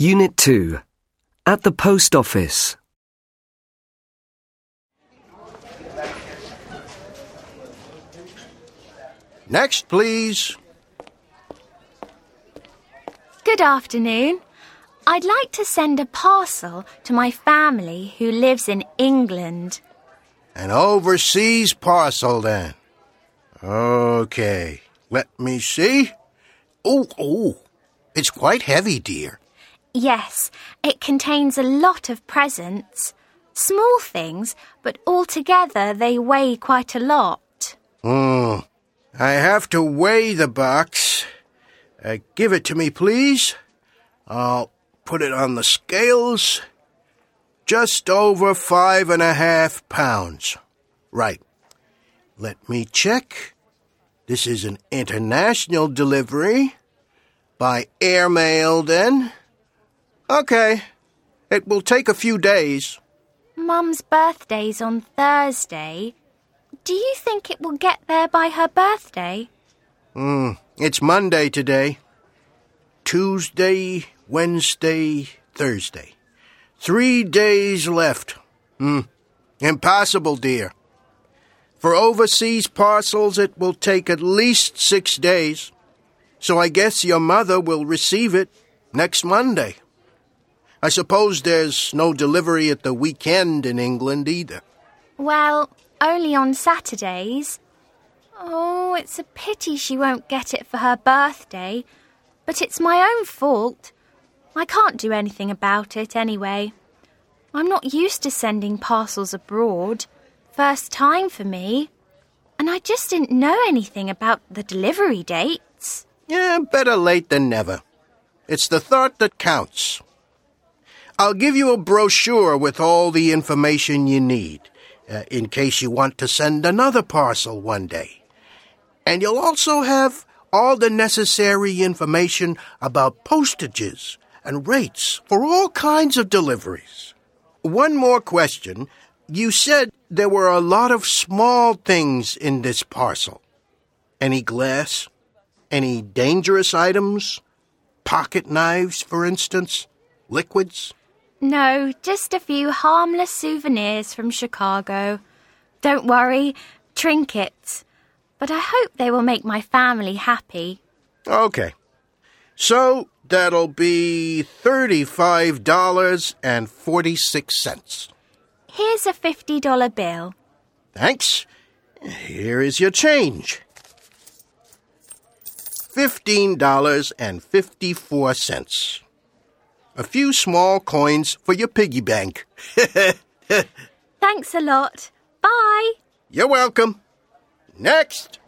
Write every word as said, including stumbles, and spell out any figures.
Unit two. At the post office. Next, please. Good afternoon. I'd like to send a parcel to my family who lives in England. An overseas parcel, then. Okay, let me see. Oh, oh, it's quite heavy, dear. Yes, it contains a lot of presents. Small things, but altogether they weigh quite a lot. Hmm, I have to weigh the box. Uh, give it to me, please. I'll put it on the scales. Just over five and a half pounds. Right. Let me check. This is an international delivery. By airmail, then. Okay. It will take a few days. Mum's birthday's on Thursday. Do you think it will get there by her birthday? Hmm, it's Monday today. Tuesday, Wednesday, Thursday. Three days left. Hmm, impossible, dear. For overseas parcels, it will take at least six days. So I guess your mother will receive it next Monday. I suppose there's no delivery at the weekend in England either. Well, only on Saturdays. Oh, it's a pity she won't get it for her birthday. But it's my own fault. I can't do anything about it anyway. I'm not used to sending parcels abroad. First time for me. And I just didn't know anything about the delivery dates. Yeah, better late than never. It's the thought that counts. I'll give you a brochure with all the information you need, uh, in case you want to send another parcel one day. And you'll also have all the necessary information about postages and rates for all kinds of deliveries. One more question. You said there were a lot of small things in this parcel. Any glass? Any dangerous items? Pocket knives, for instance? Liquids? No, just a few harmless souvenirs from Chicago. Don't worry, trinkets. But I hope they will make my family happy. Okay. So that'll be thirty-five dollars and forty-six cents. Here's a fifty dollar bill. Thanks. Here is your change. fifteen dollars and fifty-four cents. A few small coins for your piggy bank. Thanks a lot. Bye. You're welcome. Next.